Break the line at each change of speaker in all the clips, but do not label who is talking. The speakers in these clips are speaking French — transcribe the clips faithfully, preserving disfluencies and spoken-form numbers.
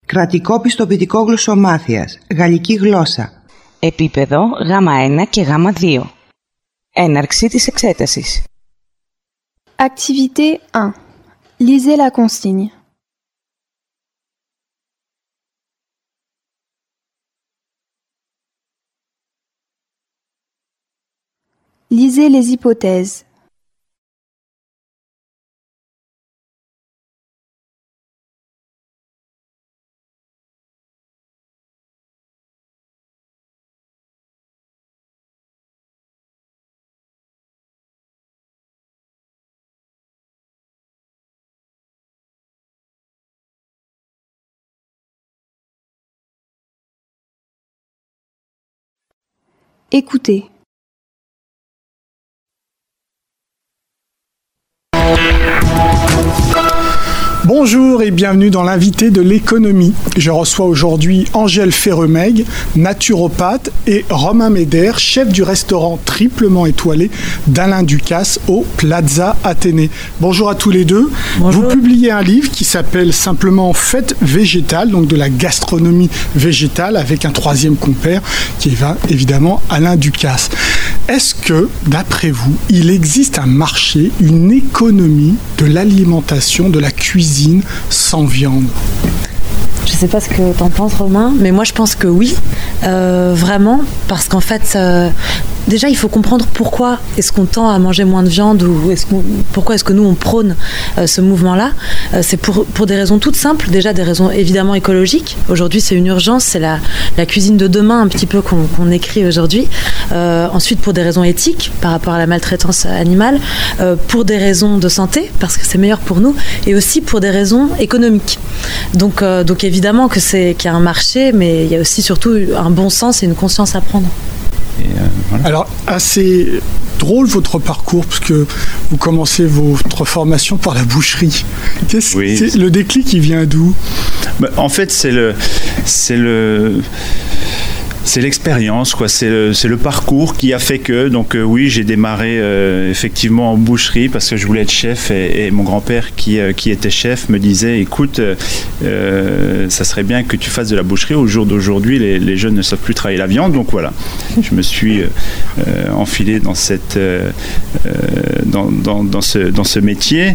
Κρατικό πιστοποιητικό γλωσσομάθειας. Γαλλική γλώσσα.
Επίπεδο γάμα ένα και γάμα δύο. Έναρξη της εξέτασης.
Activité un. Lisez la consigne. Lisez les hypothèses. Écoutez.
Bonjour et bienvenue dans l'invité de l'économie. Je reçois aujourd'hui Angèle Ferremeg, naturopathe, et Romain Médère, chef du restaurant triplement étoilé d'Alain Ducasse au Plaza Athénée. Bonjour à tous les deux. Bonjour. Vous publiez un livre qui s'appelle simplement Fête végétale, donc de la gastronomie végétale, avec un troisième compère qui est évidemment Alain Ducasse. Est-ce que, d'après vous, il existe un marché, une économie de l'alimentation, de la cuisine sans viande ?
Je ne sais pas ce que tu en penses, Romain, mais moi je pense que oui, euh, vraiment, parce qu'en fait, euh, déjà il faut comprendre pourquoi est-ce qu'on tend à manger moins de viande ou est-ce qu'on, pourquoi est-ce que nous on prône euh, ce mouvement-là. Euh, c'est pour, pour des raisons toutes simples, déjà des raisons évidemment écologiques. Aujourd'hui c'est une urgence, c'est la, la cuisine de demain un petit peu qu'on, qu'on écrit aujourd'hui. Euh, ensuite pour des raisons éthiques par rapport à la maltraitance animale, euh, pour des raisons de santé, parce que c'est meilleur pour nous, et aussi pour des raisons économiques. Donc, euh, donc évidemment que c'est, qu'il y a un marché, mais il y a aussi surtout un bon sens et une conscience à prendre.
Et euh, voilà. Alors, assez drôle votre parcours, parce que vous commencez votre formation par la boucherie. Qu'est-ce, oui. c'est, le déclic, il vient d'où ?
Bah, en fait, c'est le... C'est le... C'est l'expérience, quoi. C'est le, c'est le parcours qui a fait que, donc euh, oui, j'ai démarré euh, effectivement en boucherie parce que je voulais être chef et, et mon grand-père qui, euh, qui était chef me disait, écoute, euh, ça serait bien que tu fasses de la boucherie. Au jour d'aujourd'hui, les, les jeunes ne savent plus travailler la viande, donc voilà. Je me suis euh, enfilé dans, cette, euh, dans, dans, dans, ce, dans ce métier.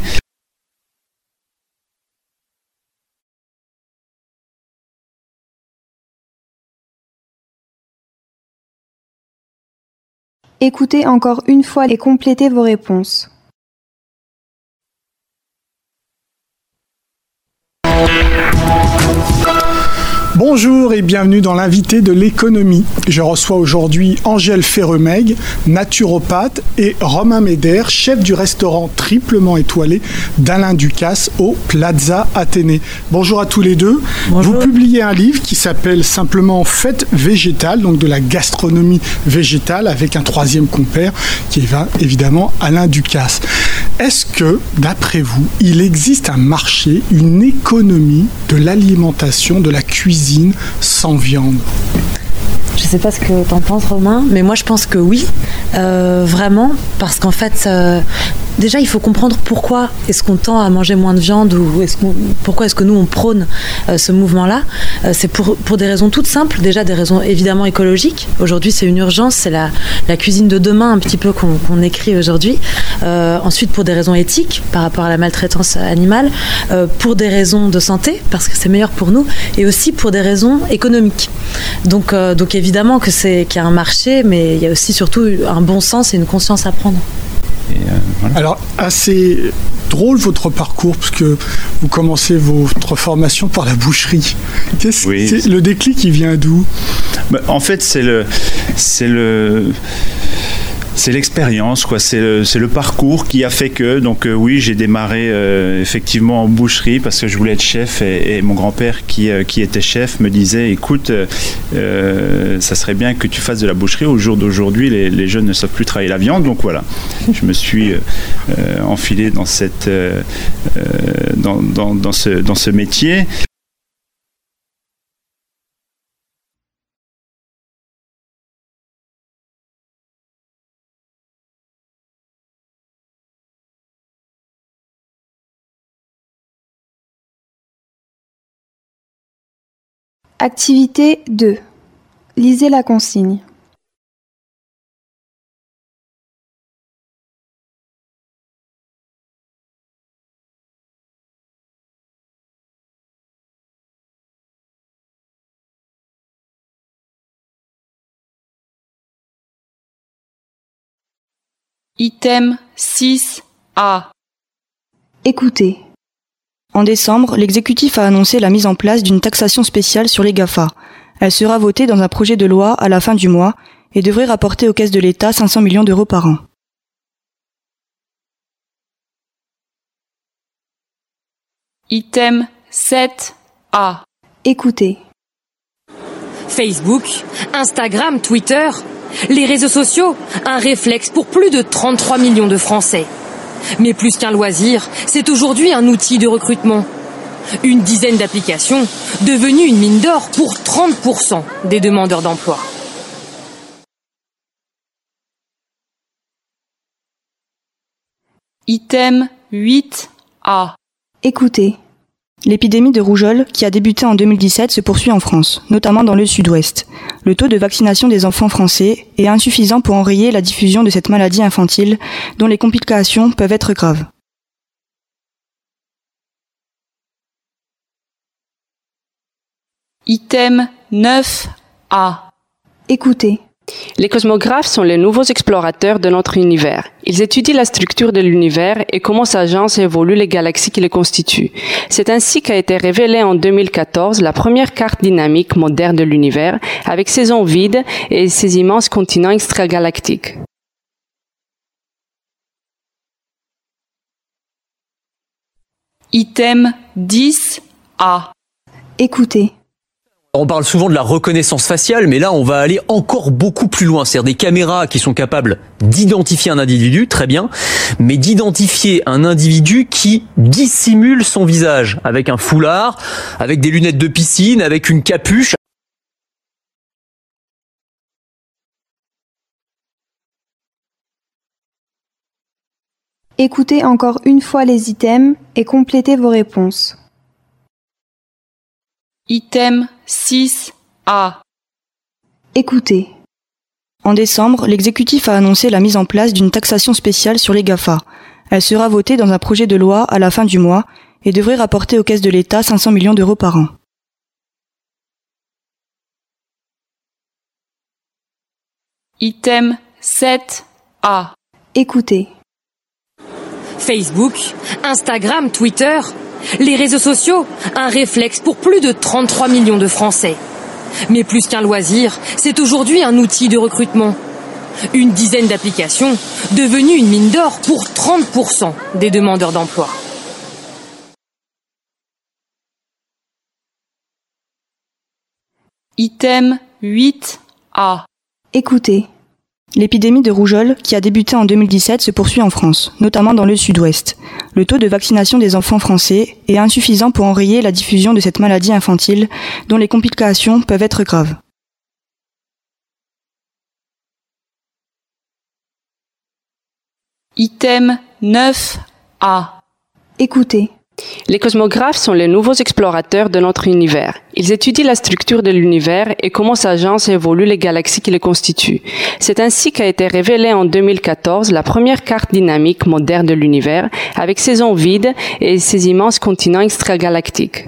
Écoutez encore une fois et complétez vos réponses.
Bonjour et bienvenue dans l'invité de l'économie. Je reçois aujourd'hui Angèle Ferremeg, naturopathe, et Romain Médère, chef du restaurant triplement étoilé d'Alain Ducasse au Plaza Athénée. Bonjour à tous les deux. Bonjour. Vous publiez un livre qui s'appelle simplement Fête végétale, donc de la gastronomie végétale, avec un troisième compère qui est évidemment Alain Ducasse. Est-ce que, d'après vous, il existe un marché, une économie de l'alimentation, de la cuisine sans viande ?
Je ne sais pas ce que tu en penses, Romain, mais moi je pense que oui, euh, vraiment, parce qu'en fait, euh, déjà il faut comprendre pourquoi est-ce qu'on tend à manger moins de viande ou est-ce qu'on, pourquoi est-ce que nous on prône euh, ce mouvement-là. Euh, c'est pour, pour des raisons toutes simples, déjà des raisons évidemment écologiques. Aujourd'hui c'est une urgence, c'est la, la cuisine de demain un petit peu qu'on, qu'on écrit aujourd'hui. Euh, ensuite pour des raisons éthiques par rapport à la maltraitance animale, euh, pour des raisons de santé, parce que c'est meilleur pour nous, et aussi pour des raisons économiques. Donc, euh, donc évidemment que c'est, qu'il y a un marché, mais il y a aussi surtout un bon sens et une conscience à prendre.
Et euh, voilà.
Alors, assez drôle votre parcours, parce que vous commencez votre formation par la boucherie. Qu'est-ce, oui. c'est, le déclic, il vient d'où ?
Bah, en fait, c'est le... C'est le... C'est l'expérience, quoi. C'est le, c'est le parcours qui a fait que, donc euh, oui, j'ai démarré euh, effectivement en boucherie parce que je voulais être chef et, et mon grand-père qui, euh, qui était chef me disait, écoute, euh, ça serait bien que tu fasses de la boucherie. Au jour d'aujourd'hui, les, les jeunes ne savent plus travailler la viande, donc voilà. Je me suis euh, enfilé dans, cette, euh, dans, dans, dans, ce, dans ce métier.
Activité deux. Lisez la consigne.
Item six A.
Écoutez.
En décembre, l'exécutif a annoncé la mise en place d'une taxation spéciale sur les GAFA. Elle sera votée dans un projet de loi à la fin du mois et devrait rapporter aux caisses de l'État cinq cents millions d'euros par an.
Item sept A.
Écoutez.
Facebook, Instagram, Twitter, les réseaux sociaux, un réflexe pour plus de trente-trois millions de Français. Mais plus qu'un loisir, c'est aujourd'hui un outil de recrutement. Une dizaine d'applications, devenues une mine d'or pour trente pour cent des demandeurs d'emploi.
Item huit A.
Écoutez.
L'épidémie de rougeole, qui a débuté en deux mille dix-sept, se poursuit en France, notamment dans le sud-ouest. Le taux de vaccination des enfants français est insuffisant pour enrayer la diffusion de cette maladie infantile, dont les complications peuvent être graves.
Item neuf A.
Écoutez.
Les cosmographes sont les nouveaux explorateurs de notre univers. Ils étudient la structure de l'univers et comment s'agencent et évoluent les galaxies qui le constituent. C'est ainsi qu'a été révélée en deux mille quatorze la première carte dynamique moderne de l'univers, avec ses zones vides et ses immenses continents extragalactiques.
Item dix A.
Écoutez.
On parle souvent de la reconnaissance faciale, mais là, on va aller encore beaucoup plus loin. C'est-à-dire des caméras qui sont capables d'identifier un individu, très bien, mais d'identifier un individu qui dissimule son visage, avec un foulard, avec des lunettes de piscine, avec une capuche.
Écoutez encore une fois les items et complétez vos réponses.
Item six A.
Écoutez.
En décembre, l'exécutif a annoncé la mise en place d'une taxation spéciale sur les GAFA. Elle sera votée dans un projet de loi à la fin du mois et devrait rapporter aux caisses de l'État cinq cents millions d'euros par an.
Item sept A.
Écoutez.
Facebook, Instagram, Twitter, les réseaux sociaux, un réflexe pour plus de trente-trois millions de Français. Mais plus qu'un loisir, c'est aujourd'hui un outil de recrutement. Une dizaine d'applications, devenues une mine d'or pour trente pour cent des demandeurs d'emploi.
Item huit A.
Écoutez.
L'épidémie de rougeole, qui a débuté en deux mille dix-sept, se poursuit en France, notamment dans le sud-ouest. Le taux de vaccination des enfants français est insuffisant pour enrayer la diffusion de cette maladie infantile, dont les complications peuvent être graves.
Item neuf A.
Écoutez.
Les cosmographes sont les nouveaux explorateurs de notre univers. Ils étudient la structure de l'univers et comment s'agencent et évoluent les galaxies qui le constituent. C'est ainsi qu'a été révélée en deux mille quatorze la première carte dynamique moderne de l'univers, avec ses zones vides et ses immenses continents extragalactiques.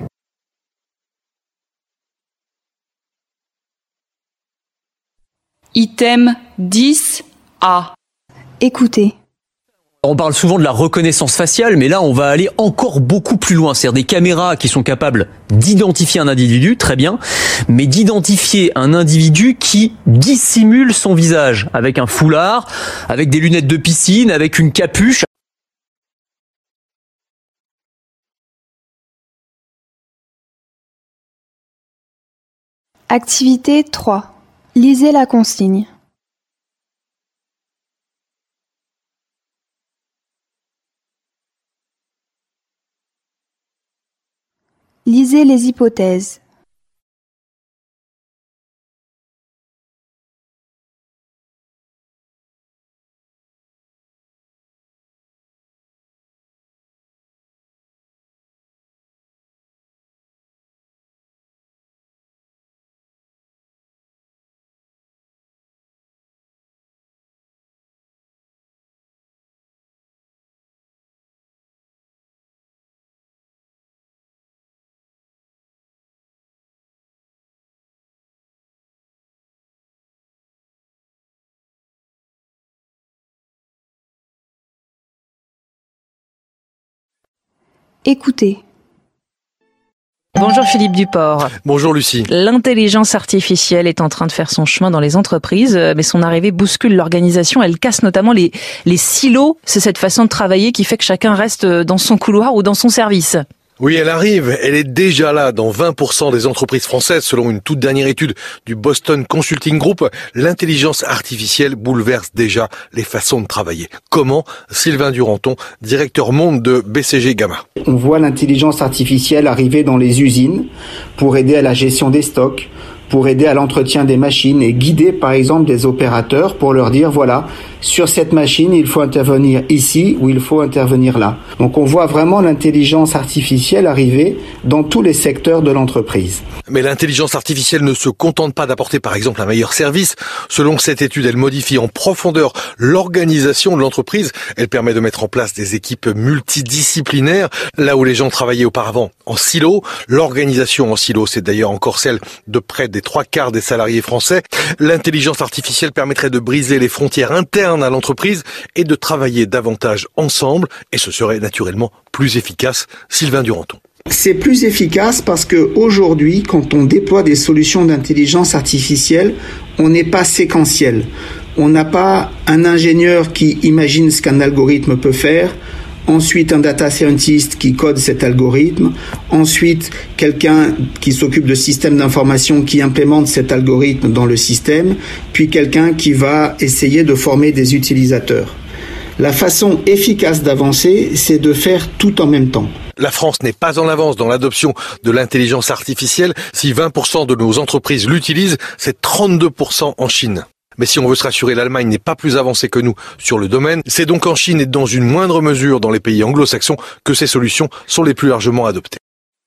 Item dix A.
Écoutez.
On parle souvent de la reconnaissance faciale, mais là, on va aller encore beaucoup plus loin. C'est-à-dire des caméras qui sont capables d'identifier un individu, très bien, mais d'identifier un individu qui dissimule son visage, avec un foulard, avec des lunettes de piscine, avec une capuche.
Activité trois. Lisez la consigne. Lisez les hypothèses. Écoutez.
Bonjour Philippe Duport.
Bonjour Lucie.
L'intelligence artificielle est en train de faire son chemin dans les entreprises, mais son arrivée bouscule l'organisation. Elle casse notamment les, les silos. C'est cette façon de travailler qui fait que chacun reste dans son couloir ou dans son service.
Oui, elle arrive. Elle est déjà là dans vingt pour cent des entreprises françaises. Selon une toute dernière étude du Boston Consulting Group, l'intelligence artificielle bouleverse déjà les façons de travailler. Comment? Sylvain Duranton, directeur monde de B C G Gamma.
On voit l'intelligence artificielle arriver dans les usines pour aider à la gestion des stocks, pour aider à l'entretien des machines et guider par exemple des opérateurs pour leur dire voilà, sur cette machine il faut intervenir ici ou il faut intervenir là. Donc on voit vraiment l'intelligence artificielle arriver dans tous les secteurs de l'entreprise.
Mais l'intelligence artificielle ne se contente pas d'apporter par exemple un meilleur service. Selon cette étude, elle modifie en profondeur l'organisation de l'entreprise. Elle permet de mettre en place des équipes multidisciplinaires. Là où les gens travaillaient auparavant en silo, l'organisation en silo, c'est d'ailleurs encore celle de près des trois quarts des salariés français. L'intelligence artificielle permettrait de briser les frontières internes à l'entreprise et de travailler davantage ensemble. Et ce serait naturellement plus efficace. Sylvain Duranton.
C'est plus efficace parce que aujourd'hui, quand on déploie des solutions d'intelligence artificielle, on n'est pas séquentiel. On n'a pas un ingénieur qui imagine ce qu'un algorithme peut faire, ensuite un data scientist qui code cet algorithme, ensuite quelqu'un qui s'occupe de systèmes d'information qui implémente cet algorithme dans le système, puis quelqu'un qui va essayer de former des utilisateurs. La façon efficace d'avancer, c'est de faire tout en même temps.
La France n'est pas en avance dans l'adoption de l'intelligence artificielle. Si vingt pour cent de nos entreprises l'utilisent, c'est trente-deux pour cent en Chine. Mais si on veut se rassurer, l'Allemagne n'est pas plus avancée que nous sur le domaine. C'est donc en Chine et dans une moindre mesure dans les pays anglo-saxons que ces solutions sont les plus largement adoptées.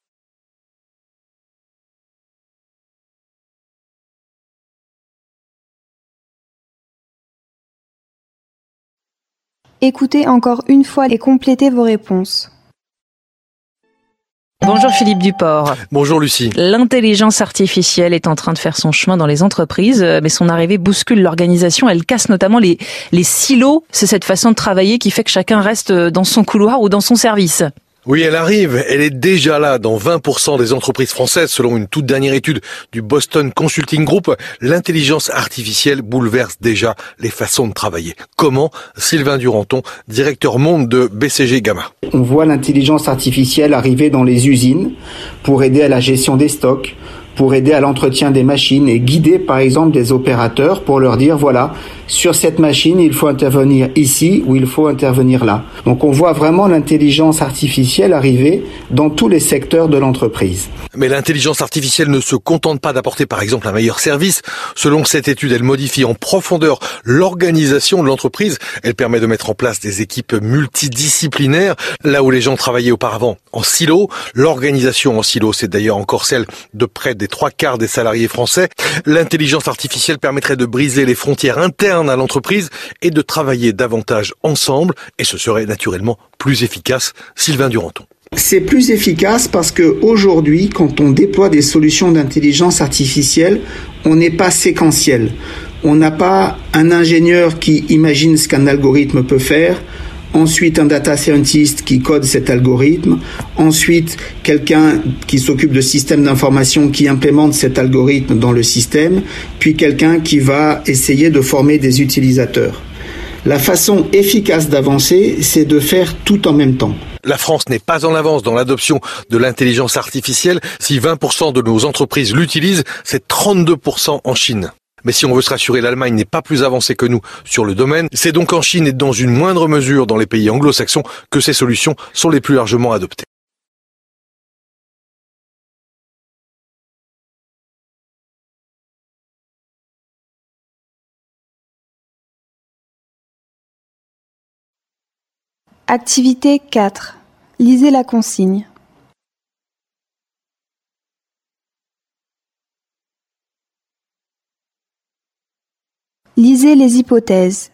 Écoutez encore une fois et complétez vos réponses.
Bonjour Philippe Duport.
Bonjour Lucie.
L'intelligence artificielle est en train de faire son chemin dans les entreprises, mais son arrivée bouscule l'organisation. Elle casse notamment les, les silos. C'est cette façon de travailler qui fait que chacun reste dans son couloir ou dans son service.
Oui, elle arrive. Elle est déjà là dans vingt pour cent des entreprises françaises. Selon une toute dernière étude du Boston Consulting Group, l'intelligence artificielle bouleverse déjà les façons de travailler. Comment? Sylvain Duranton, directeur monde de B C G Gamma.
On voit l'intelligence artificielle arriver dans les usines pour aider à la gestion des stocks, pour aider à l'entretien des machines et guider par exemple des opérateurs pour leur dire voilà, sur cette machine il faut intervenir ici ou il faut intervenir là. Donc on voit vraiment l'intelligence artificielle arriver dans tous les secteurs de l'entreprise.
Mais l'intelligence artificielle ne se contente pas d'apporter par exemple un meilleur service. Selon cette étude, elle modifie en profondeur l'organisation de l'entreprise. Elle permet de mettre en place des équipes multidisciplinaires. Là où les gens travaillaient auparavant en silo, l'organisation en silo, c'est d'ailleurs encore celle de près des trois quarts des salariés français. L'intelligence artificielle permettrait de briser les frontières internes à l'entreprise et de travailler davantage ensemble. Et ce serait naturellement plus efficace. Sylvain Duranton.
C'est plus efficace parce que aujourd'hui, quand on déploie des solutions d'intelligence artificielle, on n'est pas séquentiel. On n'a pas un ingénieur qui imagine ce qu'un algorithme peut faire, ensuite un data scientist qui code cet algorithme, ensuite quelqu'un qui s'occupe de systèmes d'information qui implémente cet algorithme dans le système, puis quelqu'un qui va essayer de former des utilisateurs. La façon efficace d'avancer, c'est de faire tout en même temps.
La France n'est pas en avance dans l'adoption de l'intelligence artificielle. Si vingt pour cent de nos entreprises l'utilisent, c'est trente-deux pour cent en Chine. Mais si on veut se rassurer, l'Allemagne n'est pas plus avancée que nous sur le domaine. C'est donc en Chine et dans une moindre mesure dans les pays anglo-saxons que ces solutions sont les plus largement adoptées.
Activité quatre. Lisez la consigne. Lisez les hypothèses.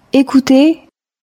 Écoutez.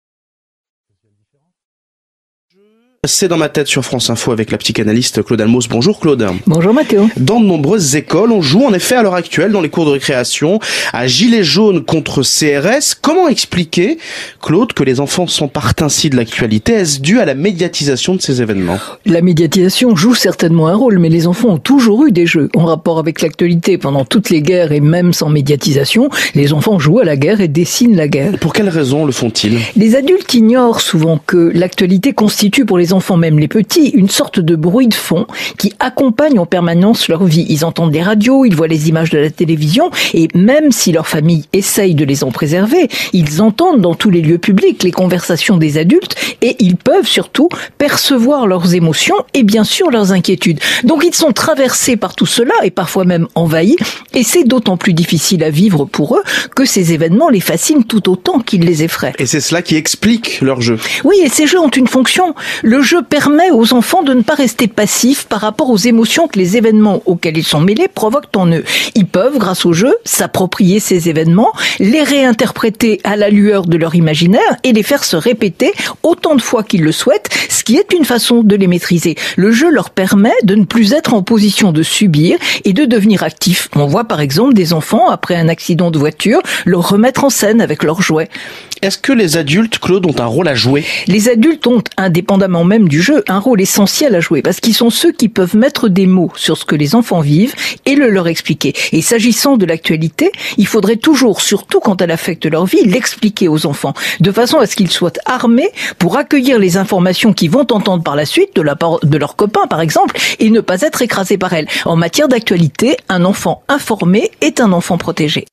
C'est dans ma tête sur France Info avec la psychanalyste Claude Almos. Bonjour Claude.
Bonjour Mathéo.
Dans de nombreuses écoles, on joue en effet à l'heure actuelle dans les cours de récréation à gilet jaune contre C R S. Comment expliquer, Claude, que les enfants s'emparent ainsi de l'actualité? Est-ce dû à la médiatisation de ces événements?
La médiatisation joue certainement un rôle, mais les enfants ont toujours eu des jeux en rapport avec l'actualité. Pendant toutes les guerres et même sans médiatisation, les enfants jouent à la guerre et dessinent la guerre.
Pour quelles raisons le font-ils?
Les adultes ignorent souvent que l'actualité constitue pour les enfants, même les petits, une sorte de bruit de fond qui accompagne en permanence leur vie. Ils entendent les radios, ils voient les images de la télévision et même si leur famille essaye de les en préserver, ils entendent dans tous les lieux publics les conversations des adultes et ils peuvent surtout percevoir leurs émotions et bien sûr leurs inquiétudes. Donc ils sont traversés par tout cela et parfois même envahis et c'est d'autant plus difficile à vivre pour eux que ces événements les fascinent tout autant qu'ils les effraient.
Et c'est cela qui explique leur jeu.
Oui, et ces jeux ont une fonction. Le jeu permet aux enfants de ne pas rester passifs par rapport aux émotions que les événements auxquels ils sont mêlés provoquent en eux. Ils peuvent, grâce au jeu, s'approprier ces événements, les réinterpréter à la lueur de leur imaginaire et les faire se répéter autant de fois qu'ils le souhaitent, ce qui est une façon de les maîtriser. Le jeu leur permet de ne plus être en position de subir et de devenir actifs. On voit par exemple des enfants, après un accident de voiture, le remettre en scène avec leurs jouets.
Est-ce que les adultes, Claude, ont un rôle à jouer?
Les adultes ont, indépendamment même du jeu, un rôle essentiel à jouer parce qu'ils sont ceux qui peuvent mettre des mots sur ce que les enfants vivent et le leur expliquer. Et s'agissant de l'actualité, il faudrait toujours, surtout quand elle affecte leur vie, l'expliquer aux enfants, de façon à ce qu'ils soient armés pour accueillir les informations qu'ils vont entendre par la suite de la part de leurs copains, par exemple, et ne pas être écrasés par elles. En matière d'actualité, un enfant informé est un enfant protégé.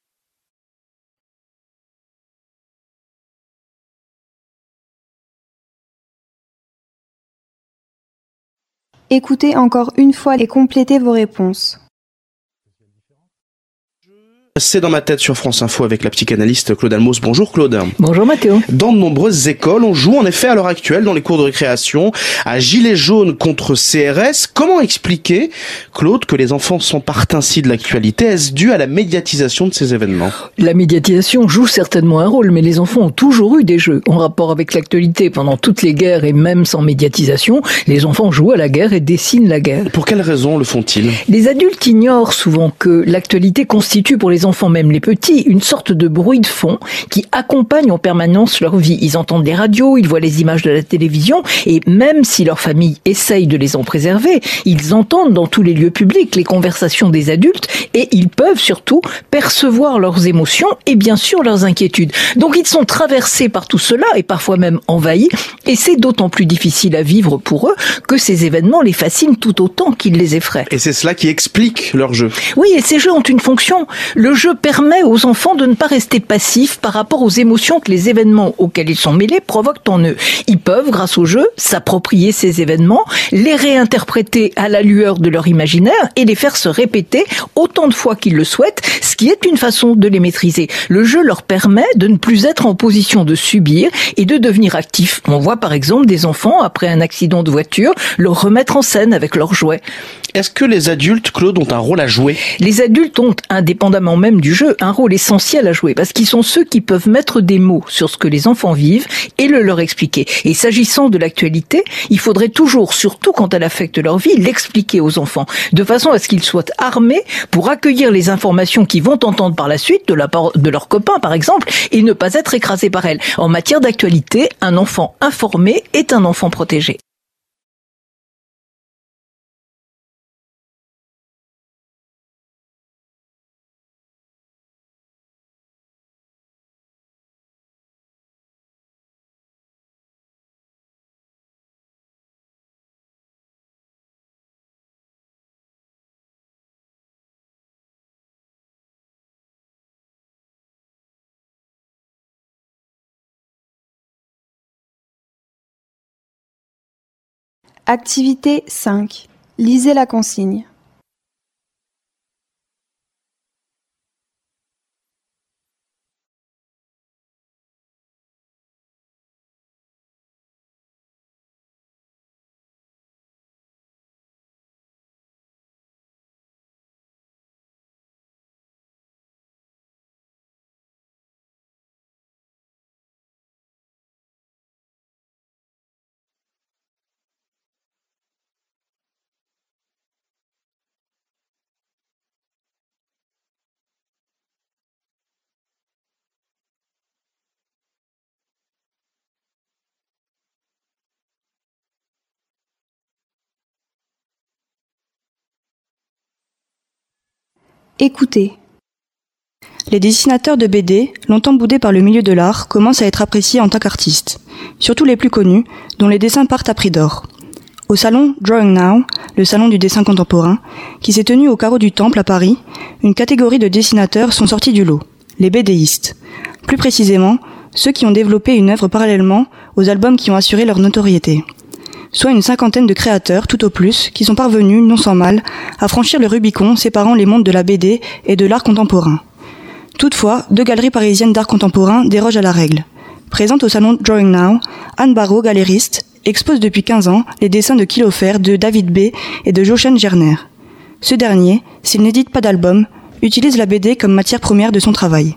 Écoutez encore une fois et complétez vos réponses.
C'est dans ma tête sur France Info avec la psychanalyste Claude Almos. Bonjour Claude.
Bonjour Mathéo.
Dans de nombreuses écoles, on joue en effet à l'heure actuelle dans les cours de récréation à gilet jaune contre C R S. Comment expliquer, Claude, que les enfants s'emparent ainsi de l'actualité? Est-ce dû à la médiatisation de ces événements?
La médiatisation joue certainement un rôle, mais les enfants ont toujours eu des jeux en rapport avec l'actualité. Pendant toutes les guerres et même sans médiatisation, les enfants jouent à la guerre et dessinent la guerre.
Pour quelles raisons le font-ils?
Les adultes ignorent souvent que l'actualité constitue pour les enfants, même les petits, une sorte de bruit de fond qui accompagne en permanence leur vie. Ils entendent les radios, ils voient les images de la télévision et même si leur famille essaye de les en préserver, ils entendent dans tous les lieux publics les conversations des adultes et ils peuvent surtout percevoir leurs émotions et bien sûr leurs inquiétudes. Donc ils sont traversés par tout cela et parfois même envahis et c'est d'autant plus difficile à vivre pour eux que ces événements les fascinent tout autant qu'ils les effraient.
Et c'est cela qui explique leur jeu.
Oui, et ces jeux ont une fonction. Le jeu permet aux enfants de ne pas rester passifs par rapport aux émotions que les événements auxquels ils sont mêlés provoquent en eux. Ils peuvent, grâce au jeu, s'approprier ces événements, les réinterpréter à la lueur de leur imaginaire et les faire se répéter autant de fois qu'ils le souhaitent, ce qui est une façon de les maîtriser. Le jeu leur permet de ne plus être en position de subir et de devenir actifs. On voit par exemple des enfants, après un accident de voiture, le remettre en scène avec leurs jouets.
Est-ce que les adultes, Claude, ont un rôle à jouer?
Les adultes ont, indépendamment même du jeu, un rôle essentiel à jouer parce qu'ils sont ceux qui peuvent mettre des mots sur ce que les enfants vivent et le leur expliquer. Et s'agissant de l'actualité, il faudrait toujours, surtout quand elle affecte leur vie, l'expliquer aux enfants, de façon à ce qu'ils soient armés pour accueillir les informations qu'ils vont entendre par la suite de la part de leurs copains, par exemple, et ne pas être écrasés par elles. En matière d'actualité, un enfant informé est un enfant protégé.
Activité cinq. Lisez la consigne. Écoutez.
Les dessinateurs de B D, longtemps boudés par le milieu de l'art, commencent à être appréciés en tant qu'artistes, surtout les plus connus, dont les dessins partent à prix d'or. Au salon Drawing Now, le salon du dessin contemporain, qui s'est tenu au carreau du Temple à Paris, une catégorie de dessinateurs sont sortis du lot, les BDistes. Plus précisément, ceux qui ont développé une œuvre parallèlement aux albums qui ont assuré leur notoriété. Soit une cinquantaine de créateurs, tout au plus, qui sont parvenus, non sans mal, à franchir le Rubicon séparant les mondes de la B D et de l'art contemporain. Toutefois, deux galeries parisiennes d'art contemporain dérogent à la règle. Présente au salon Drawing Now, Anne Barraud, galériste, expose depuis quinze ans les dessins de Kilofer, de David B. et de Jochen Gerner. Ce dernier, s'il n'édite pas d'album, utilise la B D comme matière première de son travail.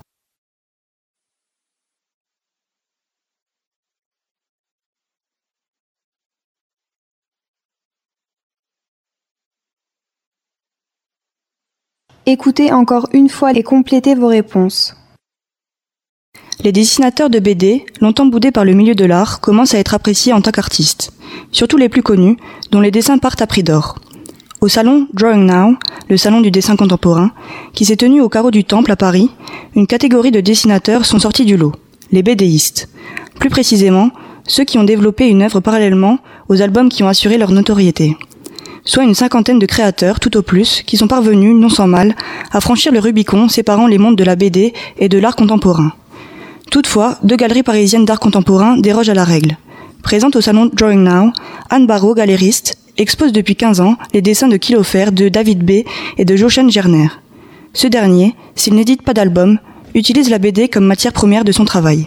Écoutez encore une fois et complétez vos réponses.
Les dessinateurs de B D, longtemps boudés par le milieu de l'art, commencent à être appréciés en tant qu'artistes, surtout les plus connus, dont les dessins partent à prix d'or. Au salon Drawing Now, le salon du dessin contemporain, qui s'est tenu au carreau du Temple à Paris, une catégorie de dessinateurs sont sortis du lot, les BDistes. Plus précisément, ceux qui ont développé une œuvre parallèlement aux albums qui ont assuré leur notoriété. Soit une cinquantaine de créateurs, tout au plus, qui sont parvenus, non sans mal, à franchir le Rubicon séparant les mondes de la B D et de l'art contemporain. Toutefois, deux galeries parisiennes d'art contemporain dérogent à la règle. Présente au salon Drawing Now, Anne Barraud, galériste, expose depuis quinze ans les dessins de Kilofer, de David B. et de Jochen Gerner. Ce dernier, s'il n'édite pas d'album, utilise la B D comme matière première de son travail.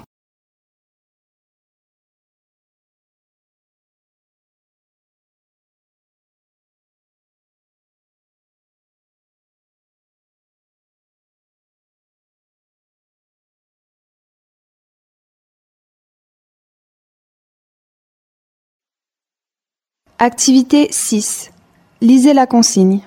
Activité six. Lisez la consigne.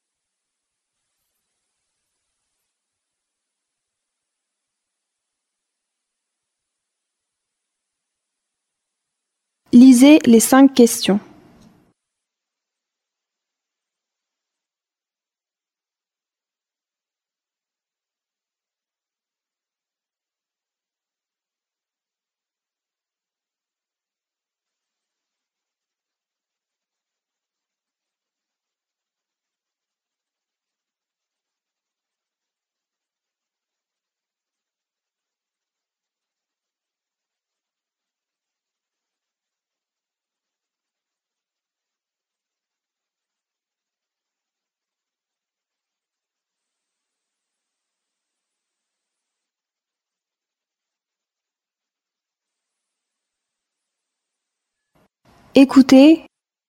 Lisez les cinq questions. Écoutez.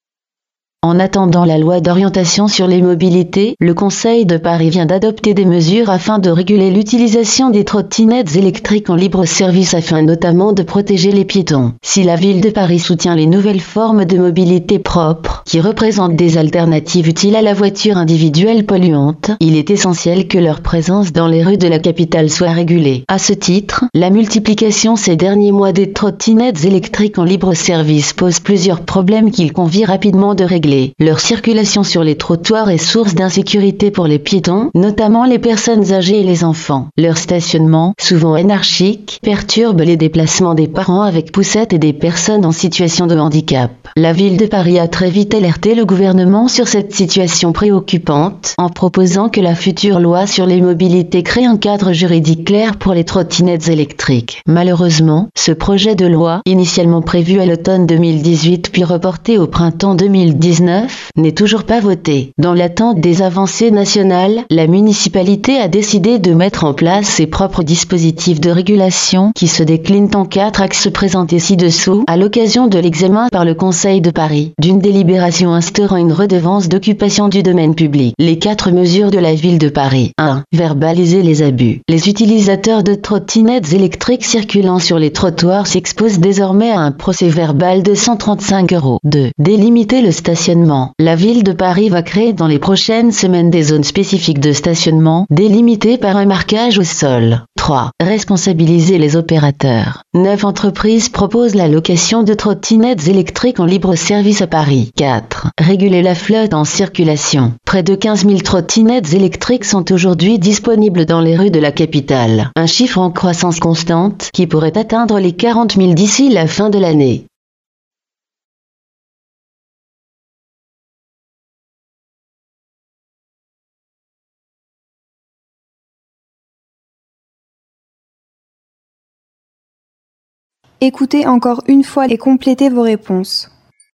En attendant la loi d'orientation sur les mobilités, le Conseil de Paris vient d'adopter des mesures afin de réguler l'utilisation des trottinettes électriques en libre service afin notamment de protéger les piétons. Si la ville de Paris soutient les nouvelles formes de mobilité propre, qui représentent des alternatives utiles à la voiture individuelle polluante, il est essentiel que leur présence dans les rues de la capitale soit régulée. À ce titre, la multiplication ces derniers mois des trottinettes électriques en libre service pose plusieurs problèmes qu'il convient rapidement de régler. Leur circulation sur les trottoirs est source d'insécurité pour les piétons, notamment les personnes âgées et les enfants. Leur stationnement, souvent anarchique, perturbe les déplacements des parents avec poussettes et des personnes en situation de handicap. La ville de Paris a très vite alerté le gouvernement sur cette situation préoccupante, en proposant que la future loi sur les mobilités crée un cadre juridique clair pour les trottinettes électriques. Malheureusement, ce projet de loi, initialement prévu à l'automne deux mille dix-huit puis reporté au printemps deux mille dix-neuf, n'est toujours pas voté. Dans l'attente des avancées nationales, la municipalité a décidé de mettre en place ses propres dispositifs de régulation qui se déclinent en quatre axes présentés ci-dessous à l'occasion de l'examen par le Conseil de Paris d'une délibération instaurant une redevance d'occupation du domaine public. Les quatre mesures de la ville de Paris. un. Verbaliser les abus. Les utilisateurs de trottinettes électriques circulant sur les trottoirs s'exposent désormais à un procès-verbal de cent trente-cinq euros. deux. Délimiter le stationnement. La ville de Paris va créer dans les prochaines semaines des zones spécifiques de stationnement, délimitées par un marquage au sol. trois. Responsabiliser les opérateurs. Neuf entreprises proposent la location de trottinettes électriques en libre service à Paris. quatre. Réguler la flotte en circulation. Près de quinze mille trottinettes électriques sont aujourd'hui disponibles dans les rues de la capitale. Un chiffre en croissance constante qui pourrait atteindre les quarante mille d'ici la fin de l'année.
Écoutez encore une fois et complétez vos réponses.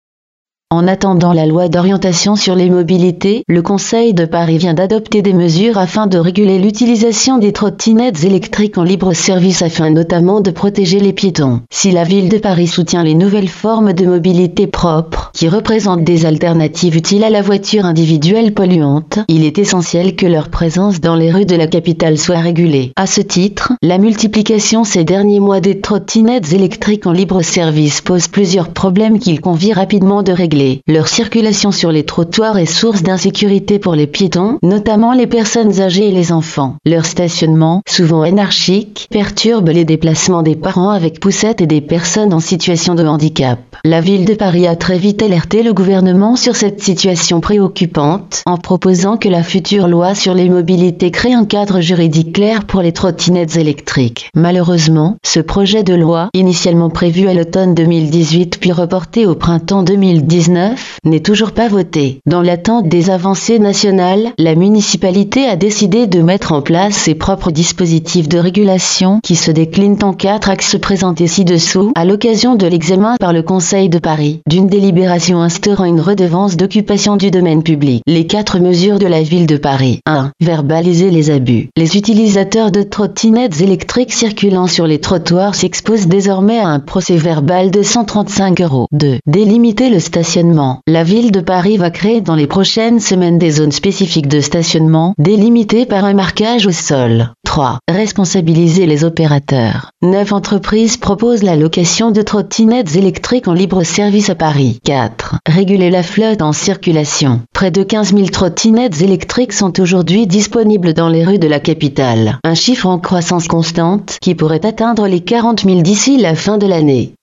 En attendant la loi d'orientation sur les mobilités, le Conseil de Paris vient d'adopter des mesures afin de réguler l'utilisation des trottinettes électriques en libre service afin notamment de protéger les piétons. Si la ville de Paris soutient les nouvelles formes de mobilité propres, qui représentent des alternatives utiles à la voiture individuelle polluante, il est essentiel que leur présence dans les rues de la capitale soit régulée. À ce titre, la multiplication ces derniers mois des trottinettes électriques en libre service pose plusieurs problèmes qu'il convient rapidement de régler. Leur circulation sur les trottoirs est source d'insécurité pour les piétons, notamment les personnes âgées et les enfants. Leur stationnement, souvent anarchique, perturbe les déplacements des parents avec poussettes et des personnes en situation de handicap. La ville de Paris a très vite alerté le gouvernement sur cette situation préoccupante, en proposant que la future loi sur les mobilités crée un cadre juridique clair pour les trottinettes électriques. Malheureusement, ce projet de loi, initialement prévu à l'automne deux mille dix-huit puis reporté au printemps deux mille dix-neuf, n'est toujours pas voté. Dans l'attente des avancées nationales, la municipalité a décidé de mettre en place ses propres dispositifs de régulation qui se déclinent en quatre axes présentés ci-dessous à l'occasion de l'examen par le Conseil de Paris d'une délibération instaurant une redevance d'occupation du domaine public. Les quatre mesures de la ville de Paris. un. Verbaliser les abus. Les utilisateurs de trottinettes électriques circulant sur les trottoirs s'exposent désormais à un procès-verbal de cent trente-cinq euros. deux. Délimiter le stationnement. La ville de Paris va créer dans les prochaines semaines des zones spécifiques de stationnement, délimitées par un marquage au sol. trois. Responsabiliser les opérateurs. Neuf entreprises proposent la location de trottinettes électriques en libre service à Paris. quatre. Réguler la flotte en circulation. Près de quinze mille trottinettes électriques sont aujourd'hui disponibles dans les rues de la capitale. Un chiffre en croissance constante qui pourrait atteindre les quarante mille d'ici la fin de l'année.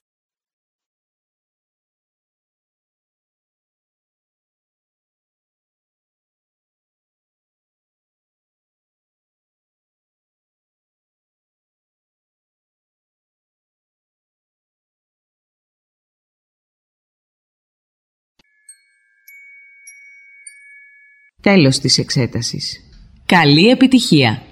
Τέλος της εξέτασης. Καλή επιτυχία!